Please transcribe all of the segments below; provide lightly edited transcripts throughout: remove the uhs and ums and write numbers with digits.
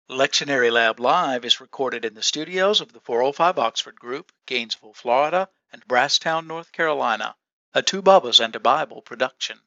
Lectionary Lab Live is recorded in the studios of the 405 Oxford Group, Gainesville, Florida, and Brasstown, North Carolina, a Two Bubbas and a Bible production.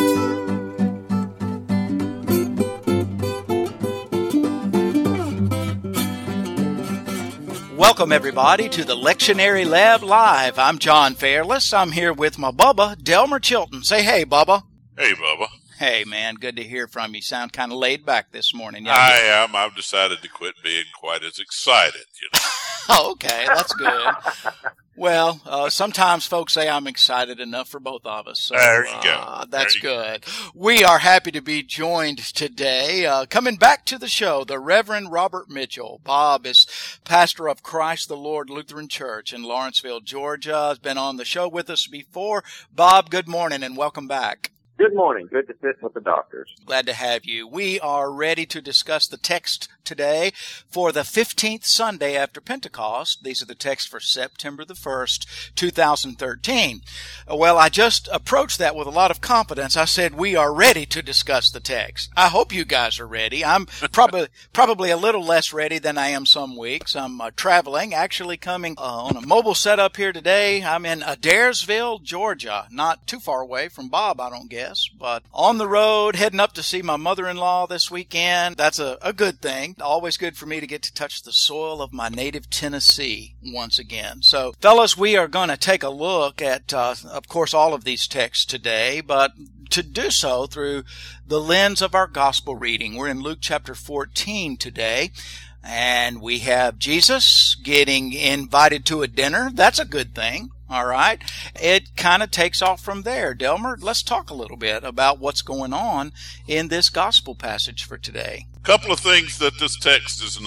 Welcome, everybody, to the Lectionary Lab Live. I'm John Fairless. I'm here with my Bubba, Delmer Chilton. Say hey, Bubba. Hey, Bubba. Hey, man, good to hear from you. Sound kind of laid back this morning. I am. I've decided to quit being quite as excited, you know. Oh, okay, that's good. Well, sometimes folks say I'm excited enough for both of us. So, there you go. That's good. We are happy to be joined today. Coming back to the show, the Reverend Robert Mitchell. Bob is pastor of Christ the Lord Lutheran Church in Lawrenceville, Georgia. Has been on the show with us before. Bob, good morning and welcome back. Good morning. Good to sit with the doctors. Glad to have you. We are ready to discuss the text today for the 15th Sunday after Pentecost. These are the texts for September the 1st, 2013. Well, I just approached that with a lot of confidence. I said, we are ready to discuss the text. I hope you guys are ready. I'm probably a little less ready than I am some weeks. I'm traveling, actually coming on a mobile setup here today. I'm in Adairsville, Georgia, not too far away from Bob, I don't guess. But on the road, heading up to see my mother-in-law this weekend. That's a good thing. Always good for me to get to touch the soil of my native Tennessee once again. So, fellas, we are going to take a look at, of course, all of these texts today, but to do so through the lens of our gospel reading. We're in Luke chapter 14 today. And we have Jesus getting invited to a dinner. That's a good thing. All right. It kind of takes off from there. Delmer, let's talk a little bit about what's going on in this gospel passage for today. A couple of things that this text is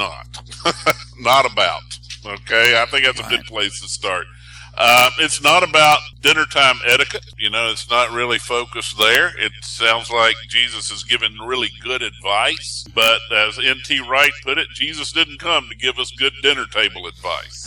not about. Okay. I think that's a good place to start. It's not about dinner time etiquette. You know, it's not really focused there. It sounds like Jesus is giving really good advice. But as N.T. Wright put it, Jesus didn't come to give us good dinner table advice.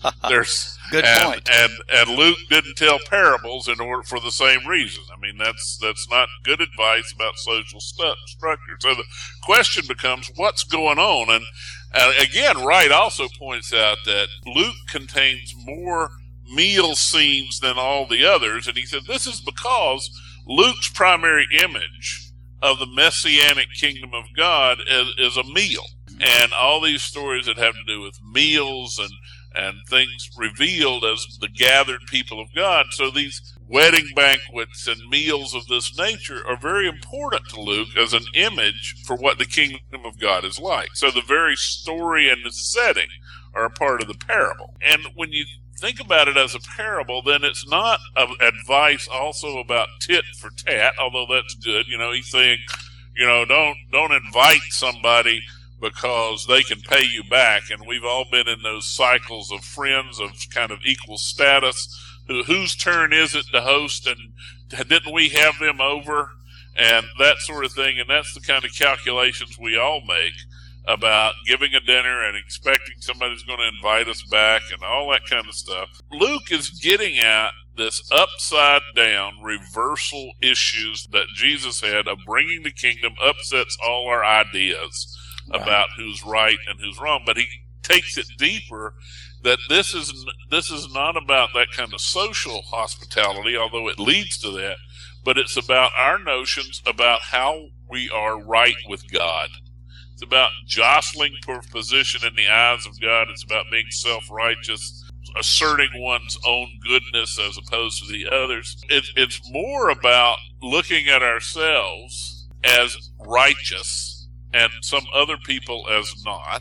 Good point. And Luke didn't tell parables in order for the same reason. I mean, that's not good advice about social structure. So the question becomes, what's going on? And again, Wright also points out that Luke contains more meal scenes than all the others, and he said this is because Luke's primary image of the messianic kingdom of God is a meal, and all these stories that have to do with meals and things revealed as the gathered people of God. So these wedding banquets and meals of this nature are very important to Luke as an image for what the kingdom of God is like. So the very story and the setting are a part of the parable. And when you think about it as a parable, then it's not advice also about tit for tat, although that's good. You know, he's saying, you know, don't invite somebody because they can pay you back. And we've all been in those cycles of friends of kind of equal status. Whose turn is it to host, and didn't we have them over, and that sort of thing. And that's the kind of calculations we all make about giving a dinner and expecting somebody's going to invite us back and all that kind of stuff. Luke is getting at this upside down reversal issues that Jesus had of bringing the kingdom upsets all our ideas about who's right and who's wrong. But he takes it deeper, that this is not about that kind of social hospitality, although it leads to that, but it's about our notions about how we are right with God. It's about jostling for position in the eyes of God. It's about being self-righteous, asserting one's own goodness as opposed to the others. It's more about looking at ourselves as righteous and some other people as not,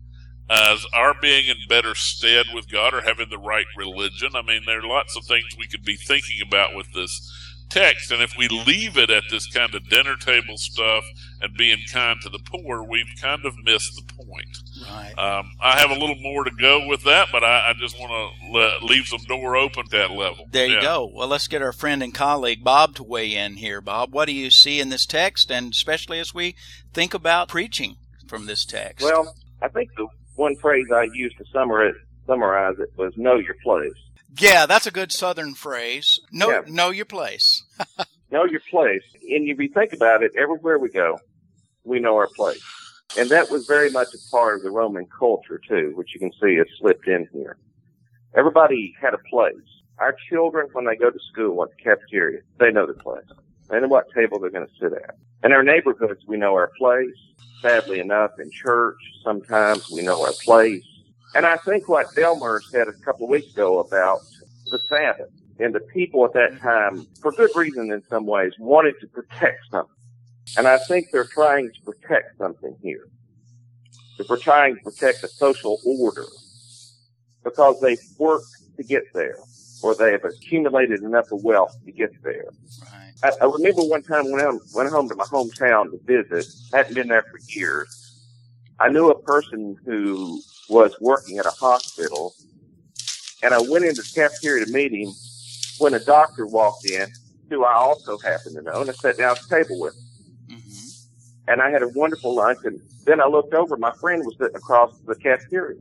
as our being in better stead with God or having the right religion. I mean, there are lots of things we could be thinking about with this text, and if we leave it at this kind of dinner table stuff and being kind to the poor, we've kind of missed the point. Right. I have a little more to go with that, but I just want to leave some door open at that level. There you go. Well, let's get our friend and colleague Bob to weigh in here. Bob, what do you see in this text, and especially as we think about preaching from this text? Well, I think the one phrase I used to summarize it was know your place. Yeah, that's a good Southern phrase. Know your place. Know your place. And if you think about it, everywhere we go, we know our place. And that was very much a part of the Roman culture, too, which you can see has slipped in here. Everybody had a place. Our children, when they go to school at the cafeteria, they know their place. They know what table they're going to sit at. In our neighborhoods, we know our place. Sadly enough, in church, sometimes we know our place. And I think what Delmer said a couple of weeks ago about the Sabbath, and the people at that time, for good reason in some ways, wanted to protect something. And I think they're trying to protect something here. They're trying to protect the social order because they've worked to get there, or they have accumulated enough of wealth to get there. Right. I remember one time when I went home to my hometown to visit, hadn't been there for years. I knew a person who was working at a hospital, and I went into the cafeteria to meet him when a doctor walked in, who I also happened to know, and I sat down at the table with him. Mm-hmm. And I had a wonderful lunch, and then I looked over, my friend was sitting across the cafeteria.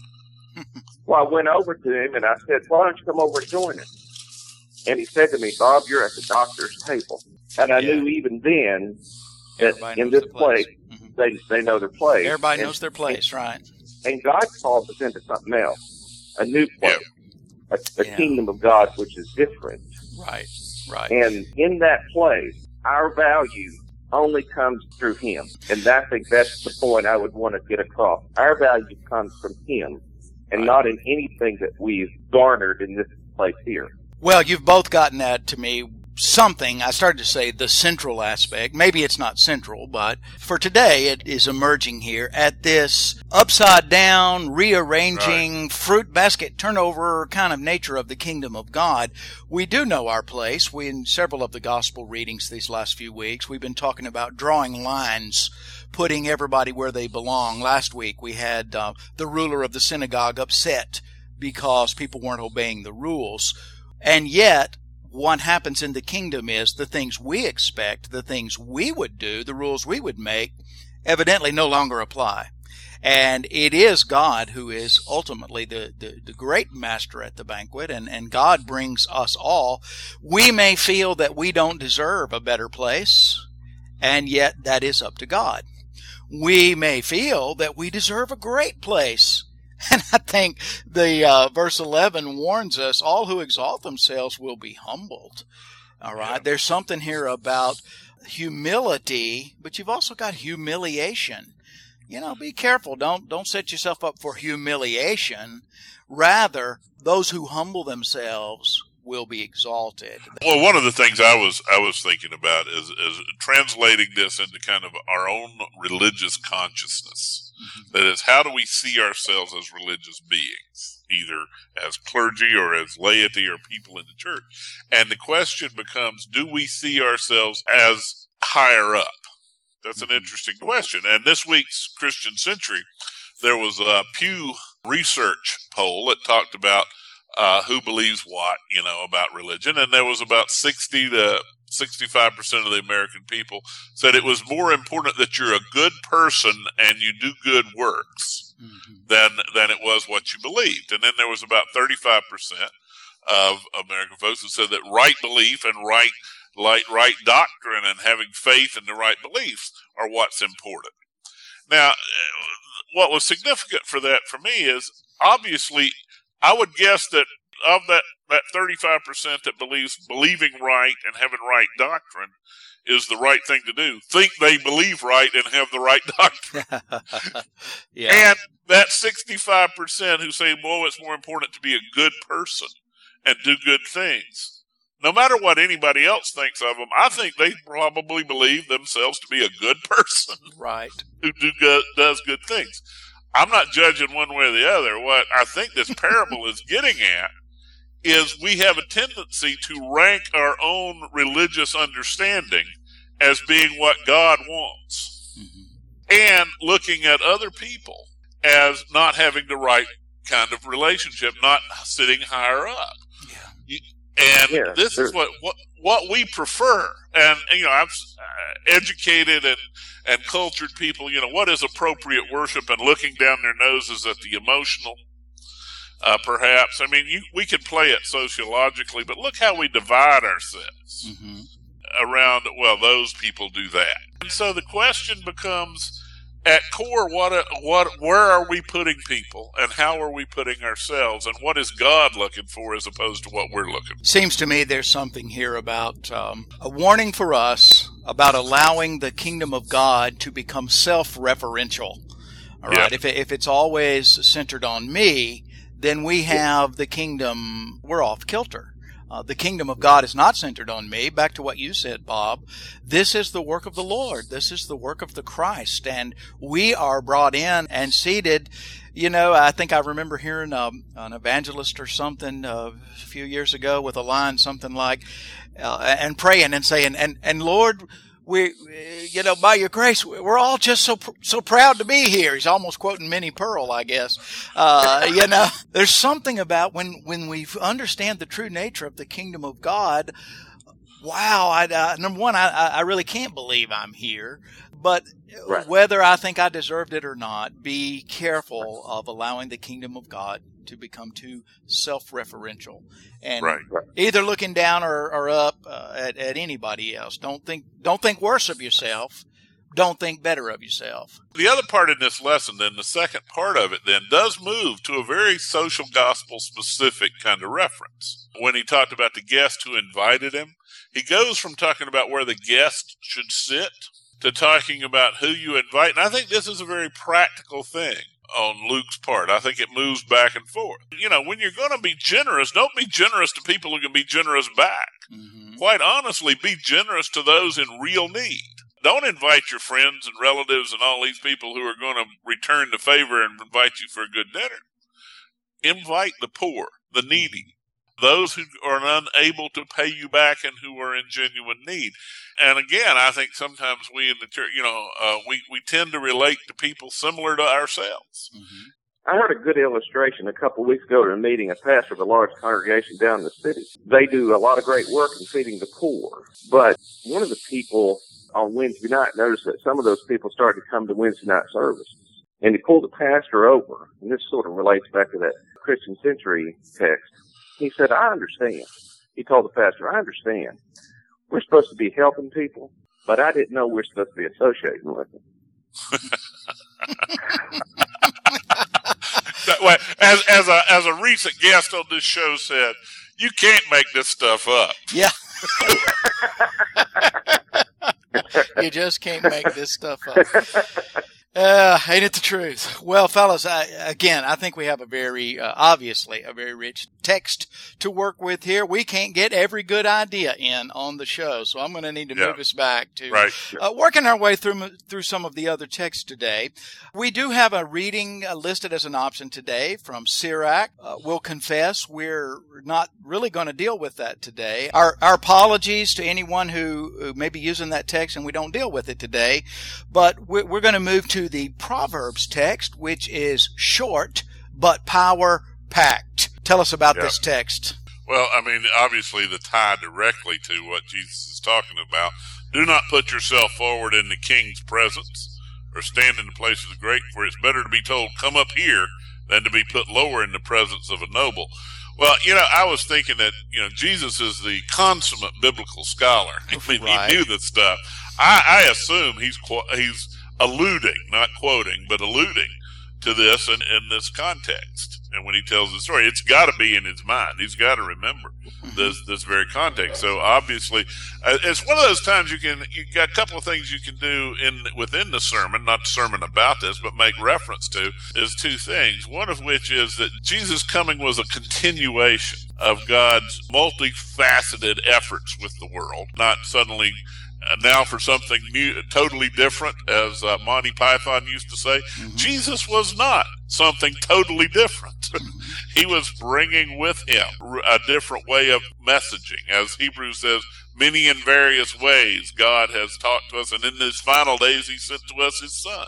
Well, I went over to him, and I said, why don't you come over and join us? And he said to me, Bob, you're at the doctor's table. And I knew even then that in this place, mm-hmm. they know their place. Everybody knows their place, right. And God calls us into something else, a new place, a kingdom of God, which is different. Right, right. And in that place, our value only comes through Him. And I think that's the point I would want to get across. Our value comes from Him and not in anything that we've garnered in this place here. Well, you've both gotten that to me. Something, I started to say the central aspect. Maybe it's not central, but for today it is emerging here at this upside down, rearranging, fruit basket turnover kind of nature of the kingdom of God. We do know our place. In several of the gospel readings these last few weeks, we've been talking about drawing lines, putting everybody where they belong. Last week we had the ruler of the synagogue upset because people weren't obeying the rules. And yet, what happens in the kingdom is the things we expect, the things we would do, the rules we would make, evidently no longer apply. And it is God who is ultimately the great master at the banquet, and God brings us all. We may feel that we don't deserve a better place, and yet that is up to God. We may feel that we deserve a great place. And I think the verse 11 warns us, all who exalt themselves will be humbled. All right. Yeah. There's something here about humility, but you've also got humiliation. You know, be careful. Don't set yourself up for humiliation. Rather, those who humble themselves will be exalted. Well, one of the things I was thinking about is translating this into kind of our own religious consciousness. Mm-hmm. That is, how do we see ourselves as religious beings, either as clergy or as laity or people in the church? And the question becomes, do we see ourselves as higher up? That's an interesting question. And this week's Christian Century, there was a Pew Research poll that talked about who believes what, about religion. And there was about 60 to 65% of the American people said it was more important that you're a good person and you do good works than it was what you believed. And then there was about 35% of American folks who said that right belief and right doctrine and having faith in the right beliefs are what's important. Now, what was significant for that for me is, obviously, I would guess that of that 35% that believes believing right and having right doctrine is the right thing to do, think they believe right and have the right doctrine. And that 65% who say, well, it's more important to be a good person and do good things. No matter what anybody else thinks of them, I think they probably believe themselves to be a good person. Right. Who does good things. I'm not judging one way or the other. What I think this parable is getting at is we have a tendency to rank our own religious understanding as being what God wants, and looking at other people as not having the right kind of relationship, not sitting higher up. And this is what we prefer. And, I've educated and cultured people, what is appropriate worship, and looking down their noses at the emotional, perhaps. I mean, we can play it sociologically, but look how we divide ourselves around, well, those people do that. And so the question becomes, at core, where are we putting people, and how are we putting ourselves, and what is God looking for as opposed to what we're looking for? Seems to me there's something here about a warning for us about allowing the kingdom of God to become self-referential. All right, if it's always centered on me, then we have the kingdom, we're off kilter. The kingdom of God is not centered on me. Back to what you said, Bob. This is the work of the Lord. This is the work of the Christ. And we are brought in and seated. You know, I think I remember hearing an evangelist or something a few years ago with a line something like, and praying and saying, and Lord, we, you know, by your grace, we're all just so proud to be here. He's almost quoting Minnie Pearl, I guess. You know, there's something about when we understand the true nature of the kingdom of God. Wow. Number one, I really can't believe I'm here, but right. Whether I think I deserved it or not, be careful of allowing the kingdom of God to become too self-referential and either looking down or up at anybody else. Don't think worse of yourself. Don't think better of yourself. The other part in this lesson, then, the second part of it, then, does move to a very social gospel specific kind of reference. When he talked about the guest who invited him, he goes from talking about where the guest should sit to talking about who you invite. And I think this is a very practical thing on Luke's part. I think it moves back and forth. You know, when you're going to be generous, don't be generous to people who can be generous back. Mm-hmm. Quite honestly, be generous to those in real need. Don't invite your friends and relatives and all these people who are going to return the favor and invite you for a good dinner. Invite the poor, the needy, those who are unable to pay you back and who are in genuine need. And again, I think sometimes we in the church, you know, we tend to relate to people similar to ourselves. Mm-hmm. I heard a good illustration a couple of weeks ago at a meeting, a pastor of a large congregation down in the city. They do a lot of great work in feeding the poor. But one of the people on Wednesday night noticed that some of those people started to come to Wednesday night services. And he pulled the pastor over, and this sort of relates back to that Christian Century text. He said, I understand. He told the pastor, I understand. We're supposed to be helping people, but I didn't know we're supposed to be associating with them. That way, as a recent guest on this show said, you can't make this stuff up. Yeah. You just can't make this stuff up. Ain't it the truth? Well, fellas, again, I think we have a very, obviously, a very rich text to work with here. We can't get every good idea in on the show, so I'm going to need to move us back to working our way through some of the other texts today. We do have a reading listed as an option today from Sirach. We'll confess we're not really going to deal with that today. Our apologies to anyone who may be using that text and we don't deal with it today, but we're going to move to the Proverbs text, which is short but power-packed. Tell us about this text. Well, I mean, obviously the tie directly to what Jesus is talking about. Do not put yourself forward in the king's presence or stand in the place of the great, for it's better to be told, come up here, than to be put lower in the presence of a noble. Well, you know, I was thinking that, you know, Jesus is the consummate biblical scholar. I mean, he knew this stuff. I assume he's alluding, not quoting, but alluding to this in this context. And when he tells the story, it's got to be in his mind. He's got to remember this very context. So obviously, it's one of those times you got a couple of things you can do within the sermon, not the sermon about this, but make reference to, is two things. One of which is that Jesus' coming was a continuation of God's multifaceted efforts with the world, not suddenly now for something new, totally different, as Monty Python used to say. Mm-hmm. Jesus was not something totally different. He was bringing with him a different way of messaging. As Hebrews says, many and various ways God has talked to us, and in his final days he sent to us his Son.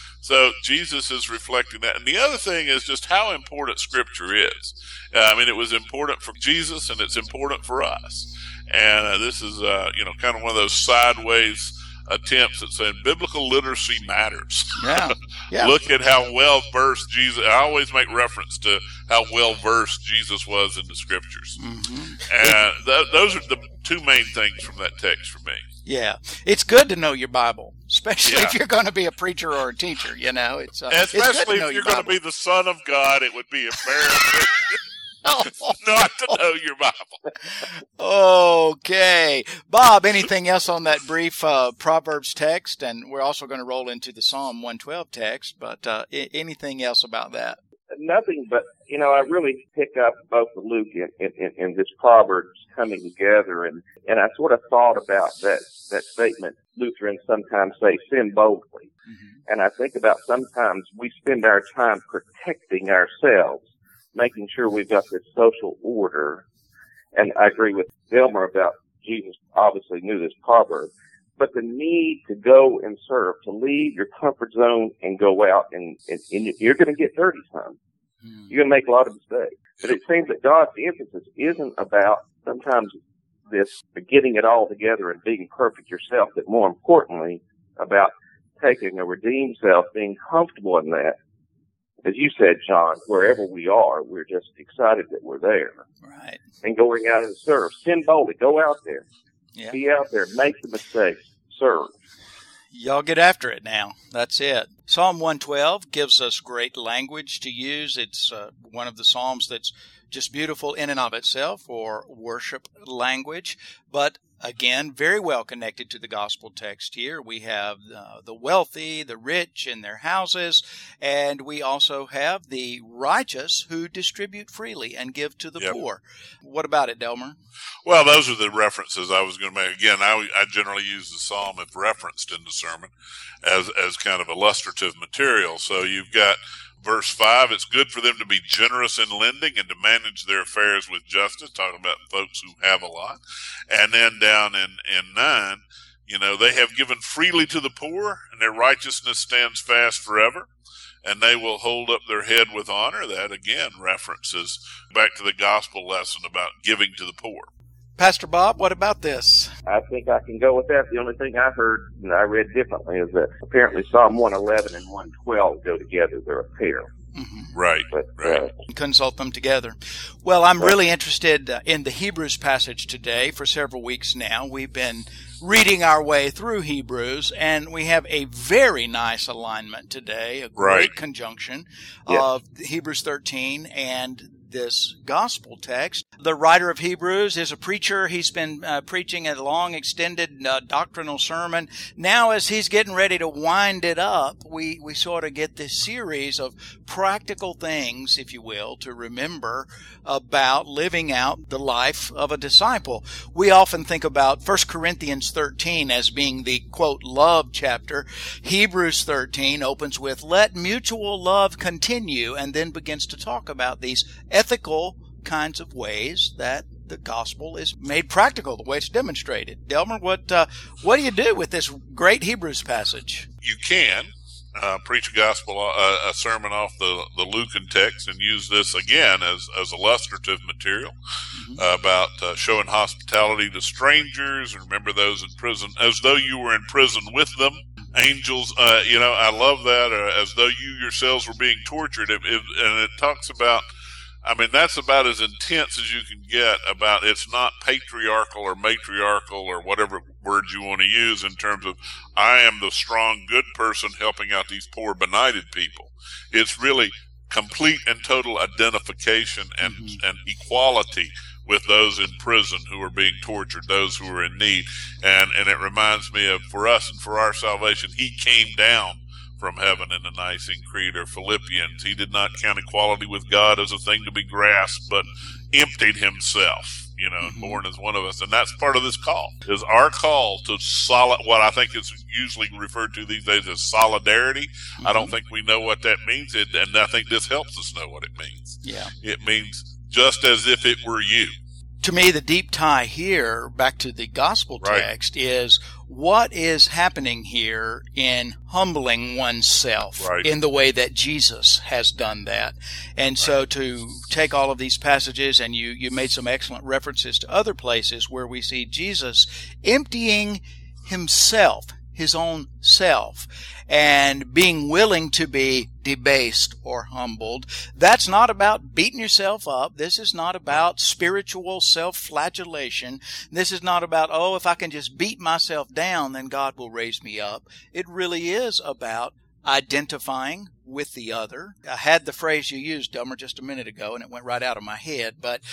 So Jesus is reflecting that. And the other thing is just how important Scripture is. I mean, it was important for Jesus, and it's important for us. And this is, kind of one of those sideways attempts at saying biblical literacy matters. Yeah. Look at how well-versed Jesus, I always make reference to how well-versed Jesus was in the Scriptures. Mm-hmm. And those are the two main things from that text for me. Yeah. It's good to know your Bible, especially Yeah. if you're going to be a preacher or a teacher, you know. It's Especially good to if you're going to be the Son of God, it would be embarrassing not to know your Bible. Okay. Bob, anything else on that brief Proverbs text? And we're also going to roll into the Psalm 112 text, but anything else about that? Nothing, but, I really pick up both the Luke and this Proverbs coming together, and I sort of thought about that statement Lutherans sometimes say, sin boldly. Mm-hmm. And I think about sometimes we spend our time protecting ourselves, making sure we've got this social order. And I agree with Delmer about Jesus obviously knew this proverb, but the need to go and serve, to leave your comfort zone and go out, and you're going to get dirty some. You're going to make a lot of mistakes. But it seems that God's emphasis isn't about sometimes this getting it all together and being perfect yourself, but more importantly about taking a redeemed self, being comfortable in that. As you said, John, wherever we are, we're just excited that we're there. Right. And going out and serve. Sin boldly. Go out there. Yeah. Be out there. Make the mistakes. Serve. Y'all get after it now. That's it. Psalm 112 gives us great language to use. It's one of the Psalms that's just beautiful in and of itself for worship language. But again, very well connected to the gospel text here. We have the wealthy, the rich in their houses, and we also have the righteous who distribute freely and give to the poor. What about it, Delmer? Well, those are the references I was going to make. Again, I generally use the psalm if referenced in the sermon as kind of illustrative material. So you've got verse 5, it's good for them to be generous in lending and to manage their affairs with justice, talking about folks who have a lot. And then down in 9, they have given freely to the poor, and their righteousness stands fast forever, and they will hold up their head with honor. That, again, references back to the gospel lesson about giving to the poor. Pastor Bob, what about this? I think I can go with that. The only thing I heard and I read differently is that apparently Psalm 111 and 112 go together. They're a pair. Mm-hmm. Right, right. Consult them together. Well, I'm really interested in the Hebrews passage today. For several weeks now, we've been reading our way through Hebrews, and we have a very nice alignment today, a great conjunction of Hebrews 13 and this gospel text. The writer of Hebrews is a preacher. He's been preaching a long, extended doctrinal sermon. Now, as he's getting ready to wind it up, we sort of get this series of practical things, if you will, to remember about living out the life of a disciple. We often think about 1 Corinthians 13 as being the, quote, love chapter. Hebrews 13 opens with, let mutual love continue, and then begins to talk about these ethical kinds of ways that the gospel is made practical, the way it's demonstrated. Delmer, what do you do with this great Hebrews passage? You can preach a sermon off the Lucan text and use this again as illustrative material about showing hospitality to strangers. Remember those in prison as though you were in prison with them. Angels, I love that, as though you yourselves were being tortured. And it talks about, that's about as intense as you can get about it's not patriarchal or matriarchal or whatever words you want to use in terms of I am the strong, good person helping out these poor, benighted people. It's really complete and total identification and equality with those in prison who are being tortured, those who are in need. And it reminds me of, for us and for our salvation, he came down from heaven in the Nicene Creed or Philippians. He did not count equality with God as a thing to be grasped, but emptied himself, born as one of us. And that's part of this call, is our call to what I think is usually referred to these days as solidarity. I don't think we know what that means, and I think this helps us know what it means. Yeah. It means just as if it were you. To me, the deep tie here, back to the gospel text, is what is happening here in humbling oneself in the way that Jesus has done that. And so to take all of these passages, and you made some excellent references to other places where we see Jesus emptying himself, his own self and being willing to be debased or humbled. That's not about beating yourself up. This is not about spiritual self-flagellation. This is not about, oh, if I can just beat myself down, then God will raise me up. It really is about identifying with the other. I had the phrase you used, Delmer, just a minute ago, and it went right out of my head. But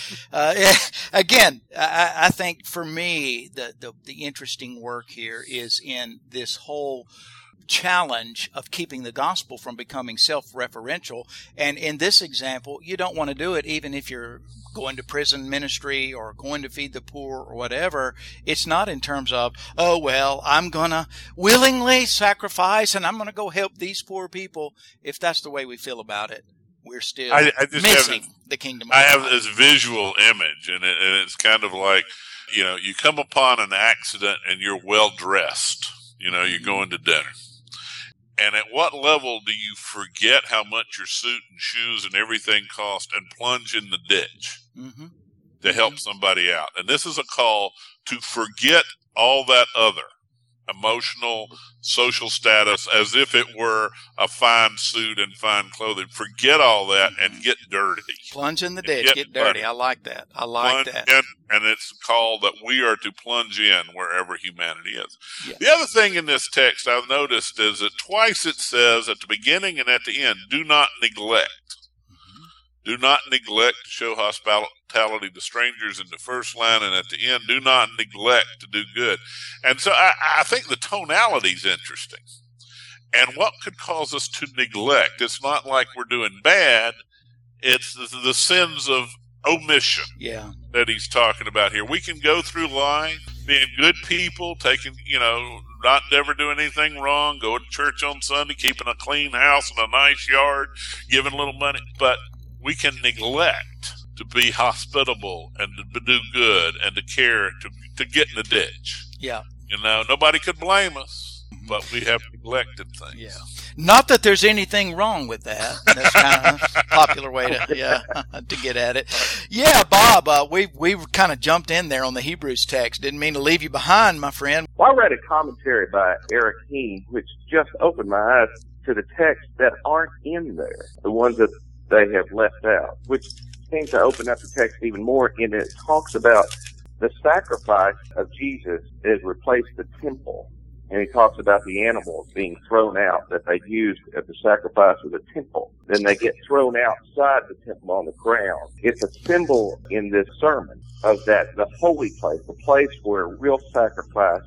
again, I think for me, the interesting work here is in this whole challenge of keeping the gospel from becoming self-referential. And in this example, you don't want to do it even if you're going to prison ministry or going to feed the poor or whatever. It's not in terms of, oh, well, I'm going to willingly sacrifice and I'm going to go help these poor people. If that's the way we feel about it, we're still missing the kingdom of God. I have this visual image, and it's kind of like, you come upon an accident and you're well dressed. You're going to dinner. And at what level do you forget how much your suit and shoes and everything cost and plunge in the ditch to help somebody out? And this is a call to forget all that other emotional, social status as if it were a fine suit and fine clothing. Forget all that and get dirty. Plunge in the ditch, get dirty. I like that. And it's called that we are to plunge in wherever humanity is. Yeah. The other thing in this text I've noticed is that twice it says at the beginning and at the end, do not neglect. Do not neglect to show hospitality to strangers in the first line, and at the end, do not neglect to do good. And so I think the tonality is interesting. And what could cause us to neglect? It's not like we're doing bad. It's the sins of omission that he's talking about here. We can go through life being good people, taking, not never doing anything wrong, going to church on Sunday, keeping a clean house and a nice yard, giving a little money, but we can neglect to be hospitable and to do good and to care, to get in the ditch. Yeah. Nobody could blame us, but we have neglected things. Yeah. Not that there's anything wrong with that. That's kind of a popular way to get at it. Yeah, Bob, we kind of jumped in there on the Hebrews text. Didn't mean to leave you behind, my friend. Well, I read a commentary by Eric Heen, which just opened my eyes to the texts that aren't in there, the ones that they have left out, which seems to open up the text even more. And it talks about the sacrifice of Jesus has replaced the temple. And he talks about the animals being thrown out that they used at the sacrifice of the temple. Then they get thrown outside the temple on the ground. It's a symbol in this sermon of that, the holy place, the place where the real sacrifice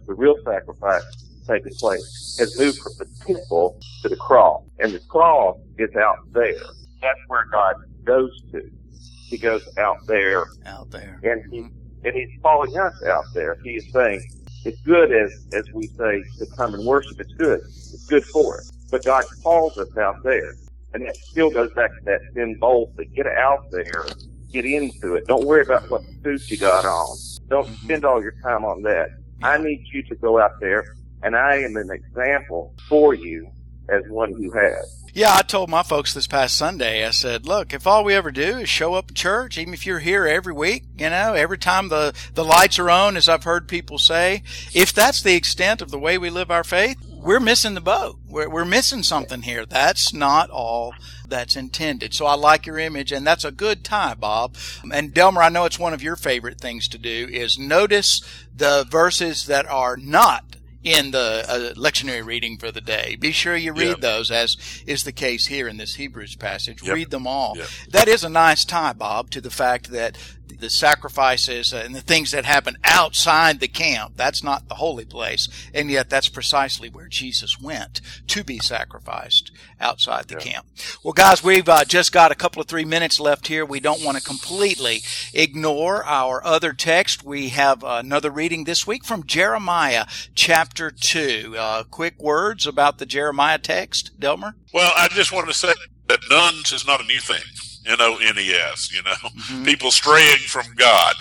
taking place, has moved from the temple to the cross. And the cross is out there. That's where God goes to. He goes out there. And he's calling us out there. He is saying, it's good as we say to come and worship. It's good. It's good for us. But God calls us out there. And that still goes back to that symbol to get out there, get into it. Don't worry about what suit you got on. Don't spend all your time on that. I need you to go out there, and I am an example for you as one who has. Yeah, I told my folks this past Sunday, I said, look, if all we ever do is show up at church, even if you're here every week, every time the lights are on, as I've heard people say, if that's the extent of the way we live our faith, we're missing the boat. We're missing something here. That's not all that's intended. So I like your image, and that's a good tie, Bob. And Delmer, I know it's one of your favorite things to do, is notice the verses that are not in the lectionary reading for the day. Be sure you read those, as is the case here in this Hebrews passage. Read them all. That is a nice tie, Bob, to the fact that the sacrifices and the things that happen outside the camp, that's not the holy place, and yet that's precisely where Jesus went to be sacrificed, outside the camp. Well, guys, we've just got a couple of 3 minutes left here. We don't want to completely ignore our other text. We have another reading this week from Jeremiah chapter 2. Quick words about the Jeremiah text, Delmer? Well, I just wanted to say that nuns is not a new thing. N-O-N-E-S, people straying from God.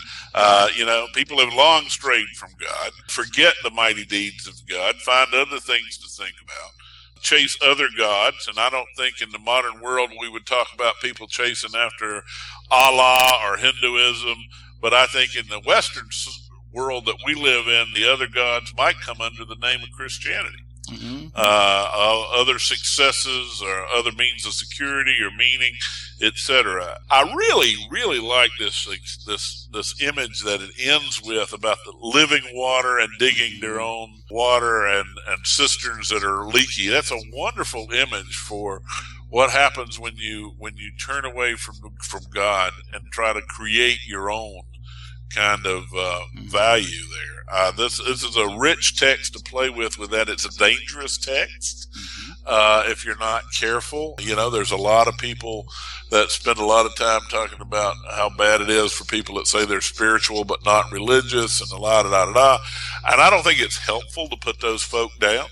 People have long strayed from God. Forget the mighty deeds of God. Find other things to think about. Chase other gods. And I don't think in the modern world we would talk about people chasing after Allah or Hinduism. But I think in the Western world that we live in, the other gods might come under the name of Christianity. other successes or other means of security or meaning, etc. I really, really like this image that it ends with about the living water and digging their own water and cisterns that are leaky. That's a wonderful image for what happens when you turn away from God and try to create your own kind of value there. This is a rich text to play with that. It's a dangerous text if you're not careful. There's a lot of people that spend a lot of time talking about how bad it is for people that say they're spiritual but not religious and and I don't think it's helpful to put those folk down.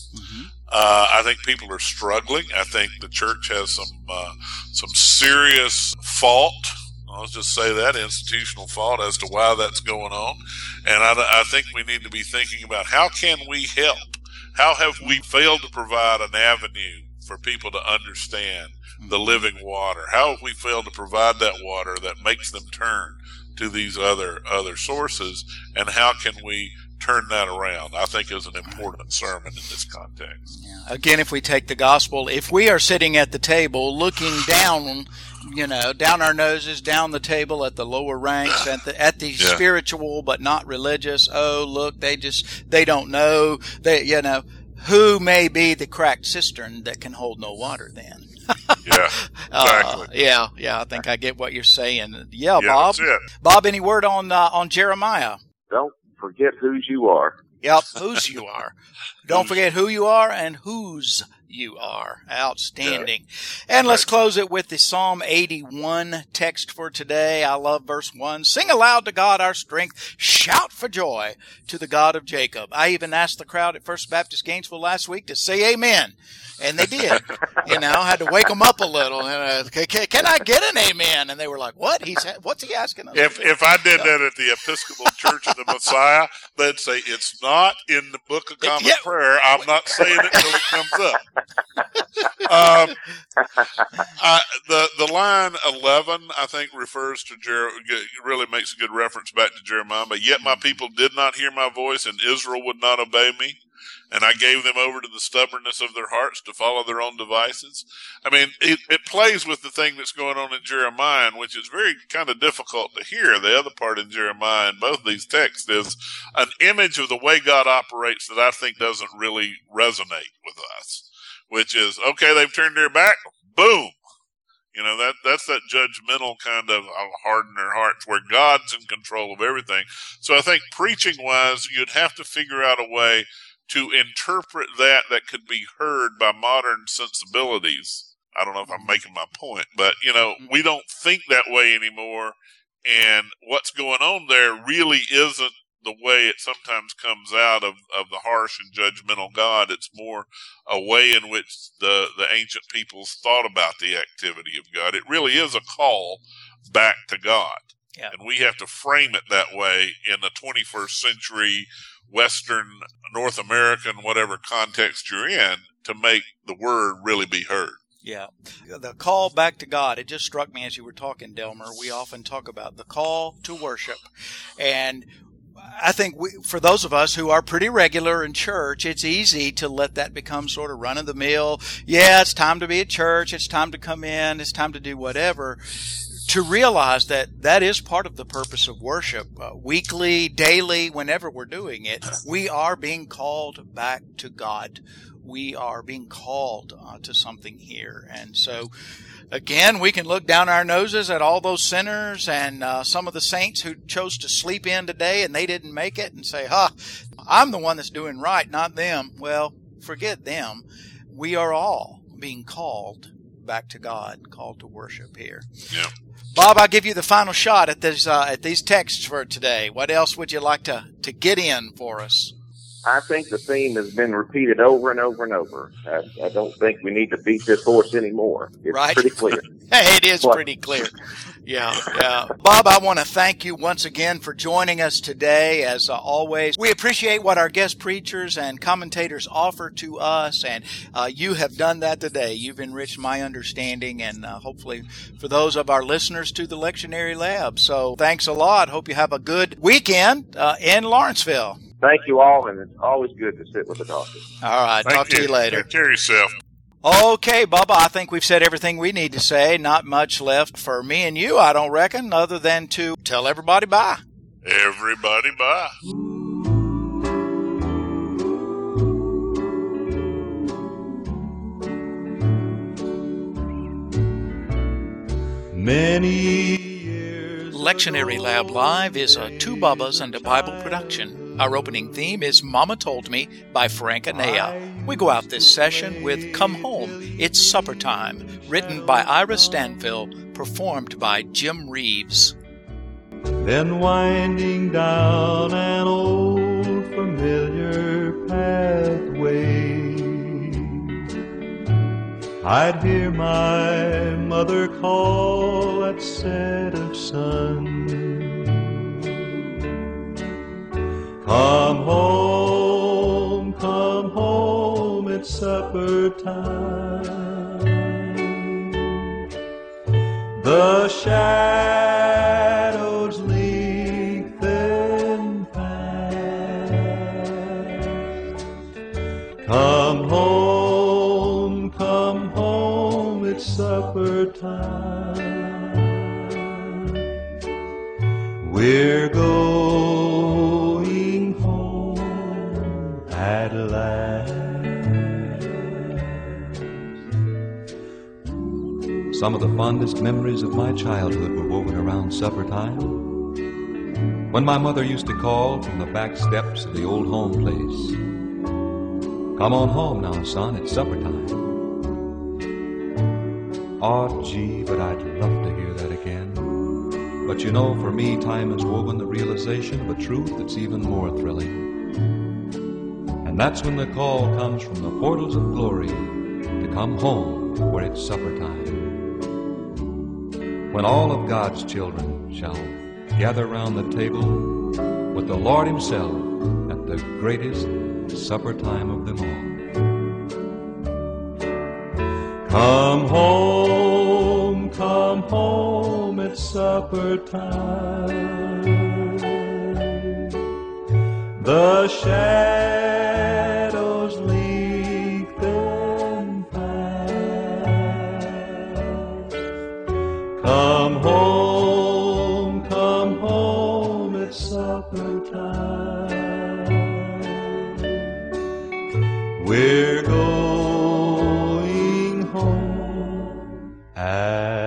I think people are struggling. I think the church has some serious fault. I'll just say that, institutional fault as to why that's going on. And I think we need to be thinking about how can we help? How have we failed to provide an avenue for people to understand the living water? How have we failed to provide that water that makes them turn to these other sources? And how can we turn that around? I think is an important sermon in this context. Yeah. Again, if we take the gospel, if we are sitting at the table looking down, down our noses, down the table at the lower ranks, at the spiritual but not religious. Oh, look, they don't know. Who may be the cracked cistern that can hold no water then? Yeah, exactly. Yeah, I think I get what you're saying. Yeah, Bob. That's it. Bob, any word on Jeremiah? Don't forget whose you are. Yep, whose you are. Don't forget who you are and whose you are. Outstanding. Yeah. And let's close it with the Psalm 81 text for today. I love verse 1. Sing aloud to God our strength. Shout for joy to the God of Jacob. I even asked the crowd at First Baptist Gainesville last week to say amen. And they did. I had to wake them up a little. Can I get an amen? And they were like, what? What's he asking us? If I did that at the Episcopal Church of the Messiah, they'd say, it's not in the Book of Common Prayer. I'm not saying it until it comes up. The line 11, I think, refers to really makes a good reference back to Jeremiah. But yet my people did not hear my voice, and Israel would not obey me. And I gave them over to the stubbornness of their hearts to follow their own devices. I mean, it plays with the thing that's going on in Jeremiah, which is very kind of difficult to hear. The other part in Jeremiah in both these texts is an image of the way God operates that I think doesn't really resonate with us, which is, okay, they've turned their back, boom. That's that judgmental kind of harden their hearts where God's in control of everything. So I think preaching wise, you'd have to figure out a way to interpret that could be heard by modern sensibilities. I don't know if I'm making my point, but, we don't think that way anymore. And what's going on there really isn't the way it sometimes comes out of the harsh and judgmental God. It's more a way in which the ancient peoples thought about the activity of God. It really is a call back to God. Yeah. And we have to frame it that way in the 21st century Western, North American, whatever context you're in, to make the word really be heard. Yeah. The call back to God. It just struck me as you were talking, Delmer. We often talk about the call to worship. And I think for those of us who are pretty regular in church, it's easy to let that become sort of run of the mill. Yeah, it's time to be at church. It's time to come in. It's time to do whatever. To realize that is part of the purpose of worship, weekly, daily, whenever we're doing it, we are being called back to God. We are being called to something here. And so, again, we can look down our noses at all those sinners and some of the saints who chose to sleep in today and they didn't make it and say, I'm the one that's doing right, not them. Well, forget them. We are all being called back to God, called to worship here. Yeah. Bob, I'll give you the final shot at these texts for today. What else would you like to get in for us? I think the theme has been repeated over and over and over. I don't think we need to beat this horse anymore. It's pretty clear. It is pretty clear. Yeah. Bob, I want to thank you once again for joining us today. As always, we appreciate what our guest preachers and commentators offer to us, and you have done that today. You've enriched my understanding, and hopefully for those of our listeners to the Lectionary Lab. So thanks a lot. Hope you have a good weekend in Lawrenceville. Thank you all, and it's always good to sit with the doctor. All right. Talk to you later. Take care of yourself. Okay, Bubba, I think we've said everything we need to say. Not much left for me and you, I don't reckon, other than to tell everybody bye. Everybody bye. Many years Lectionary Lab Live is a Two Bubbas and a Bible production. Our opening theme is Mama Told Me by Frank Anea. We go out this session with Come Home, It's Supper Time, written by Ira Stanfill, performed by Jim Reeves. Then winding down an old familiar pathway, I'd hear my mother call at set of sun. Come home, it's supper time. The shadows lengthen fast. Come home, it's supper time. We're going home at last. Some of the fondest memories of my childhood were woven around supper time, when my mother used to call from the back steps of the old home place. Come on home now, son, it's supper time. Oh, gee, but I'd love to hear that again. But you know, for me, time has woven the realization of a truth that's even more thrilling. And that's when the call comes from the portals of glory to come home where it's supper time. When all of God's children shall gather round the table with the Lord Himself at the greatest supper time of them all. Come home, it's supper time. The shadows lengthen fast. Come home, it's supper time. We're going home at